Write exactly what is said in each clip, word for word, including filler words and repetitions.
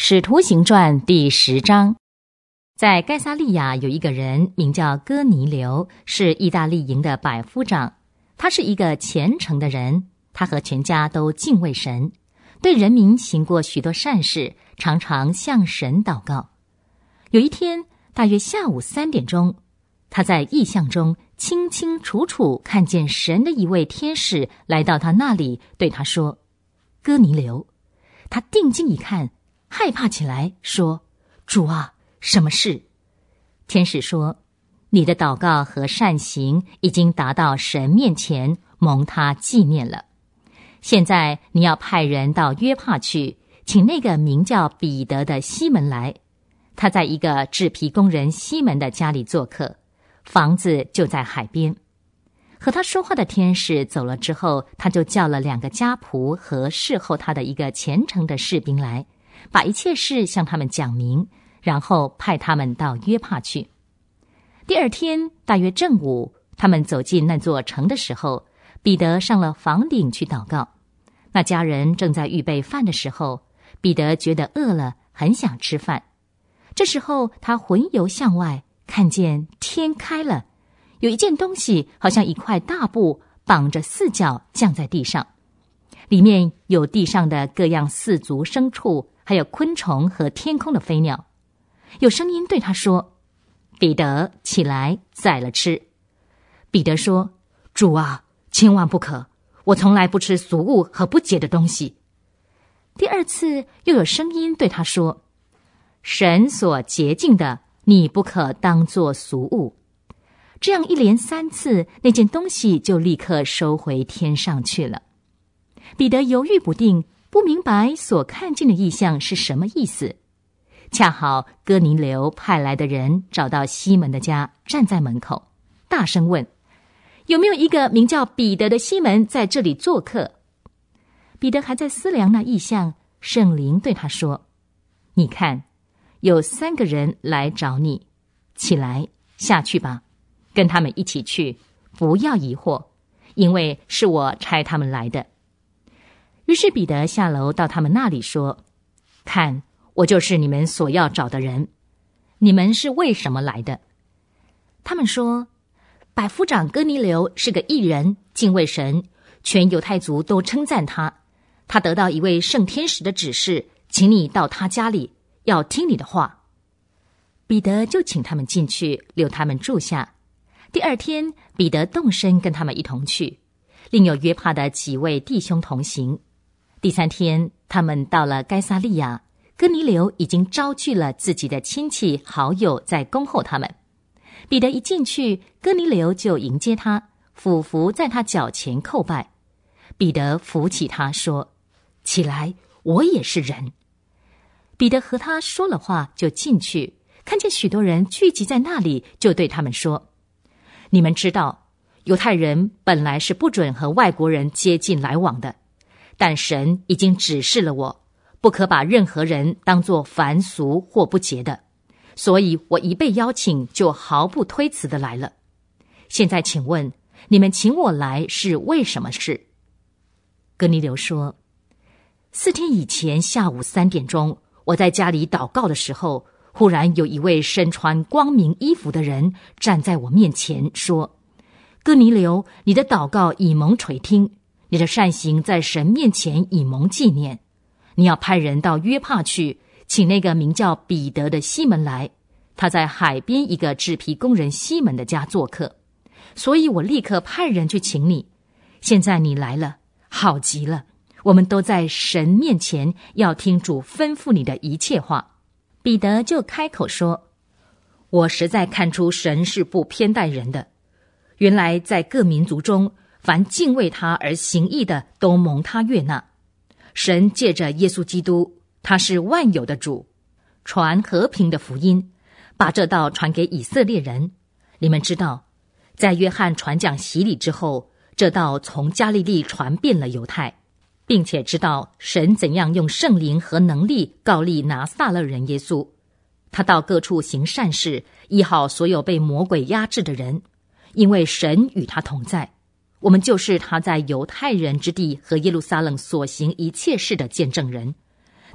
使徒行传第十章，在该撒利亚有一个人名叫哥尼流，是意大利营的百夫长。他是一个虔诚的人，他和全家都敬畏神，对人民行过许多善事，常常向神祷告。有一天大约下午三点钟，他在异象中清清楚楚看见神的一位天使来到他那里，对他说：哥尼流。他定睛一看，害怕起来，说：主啊，什么事？天使说：你的祷告和善行已经达到神面前，蒙他纪念了。现在你要派人到约帕去，请那个名叫彼得的西门来。他在一个制皮工人西门的家里做客，房子就在海边。和他说话的天使走了之后，他就叫了两个家仆和侍候他的一个虔诚的士兵来，把一切事向他们讲明，然后派他们到约帕去。第二天大约正午，他们走进那座城的时候，彼得上了房顶去祷告。那家人正在预备饭的时候，彼得觉得饿了，很想吃饭。这时候他魂游向外，看见天开了，有一件东西好像一块大布绑着四角降在地上，里面有地上的各样四足牲畜，还有昆虫和天空的飞鸟。有声音对他说：彼得，起来，宰了吃。彼得说：主啊，千万不可，我从来不吃俗物和不洁的东西。第二次又有声音对他说：神所洁净的，你不可当作俗物。这样一连三次，那件东西就立刻收回天上去了。彼得犹豫不定，不明白所看见的异象是什么意思。恰好哥尼流派来的人找到西门的家，站在门口，大声问：有没有一个名叫彼得的西门在这里做客？彼得还在思量那异象，圣灵对他说：你看，有三个人来找你，起来，下去吧，跟他们一起去，不要疑惑，因为是我差他们来的。于是彼得下楼到他们那里说：看，我就是你们所要找的人，你们是为什么来的？他们说：百夫长哥尼流是个义人，敬畏神，全犹太族都称赞他。他得到一位圣天使的指示，请你到他家里，要听你的话。彼得就请他们进去，留他们住下。第二天，彼得动身跟他们一同去，另有约帕的几位弟兄同行。第三天，他们到了该撒利亚，哥尼流已经招聚了自己的亲戚好友在恭候他们。彼得一进去，哥尼流就迎接他，俯伏在他脚前叩拜。彼得扶起他说：起来，我也是人。彼得和他说了话，就进去，看见许多人聚集在那里，就对他们说：你们知道，犹太人本来是不准和外国人接近来往的，但神已经指示了我，不可把任何人当作凡俗或不洁的，所以我一被邀请，就毫不推辞的来了。现在请问，你们请我来是为什么事？哥尼流说：四天以前下午三点钟，我在家里祷告的时候，忽然有一位身穿光明衣服的人站在我面前说：哥尼流，你的祷告已蒙垂听，你的善行在神面前已蒙纪念，你要派人到约帕去，请那个名叫彼得的西门来，他在海边一个制皮工人西门的家做客，所以我立刻派人去请你。现在你来了，好极了，我们都在神面前要听主吩咐你的一切话。彼得就开口说：我实在看出神是不偏待人的，原来在各民族中，凡敬畏他而行义的都蒙他悦纳。神借着耶稣基督，他是万有的主，传和平的福音，把这道传给以色列人。你们知道，在约翰传讲洗礼之后，这道从加利利传遍了犹太，并且知道神怎样用圣灵和能力膏立拿撒勒人耶稣。他到各处行善事，医好所有被魔鬼压制的人，因为神与他同在。我们就是他在犹太人之地和耶路撒冷所行一切事的见证人。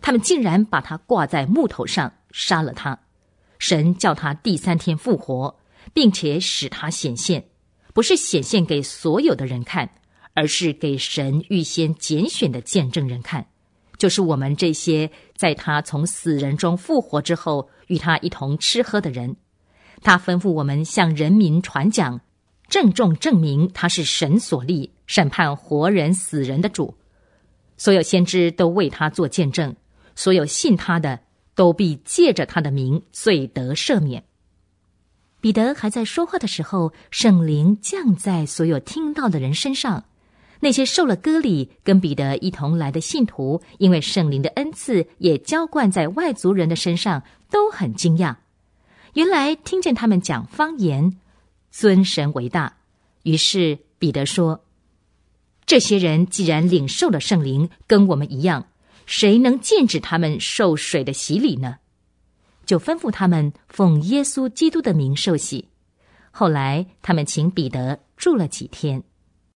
他们竟然把他挂在木头上，杀了他。神叫他第三天复活，并且使他显现，不是显现给所有的人看，而是给神预先拣选的见证人看，就是我们这些在他从死人中复活之后与他一同吃喝的人。他吩咐我们向人民传讲，郑重证明他是神所立，审判活人死人的主。所有先知都为他做见证，所有信他的都必借着他的名罪得赦免。彼得还在说话的时候，圣灵降在所有听到的人身上。那些受了割礼跟彼得一同来的信徒，因为圣灵的恩赐也浇灌在外族人的身上，都很惊讶。原来听见他们讲方言，尊神为大。于是彼得说，这些人既然领受了圣灵，跟我们一样，谁能禁止他们受水的洗礼呢？就吩咐他们奉耶稣基督的名受洗。后来他们请彼得住了几天。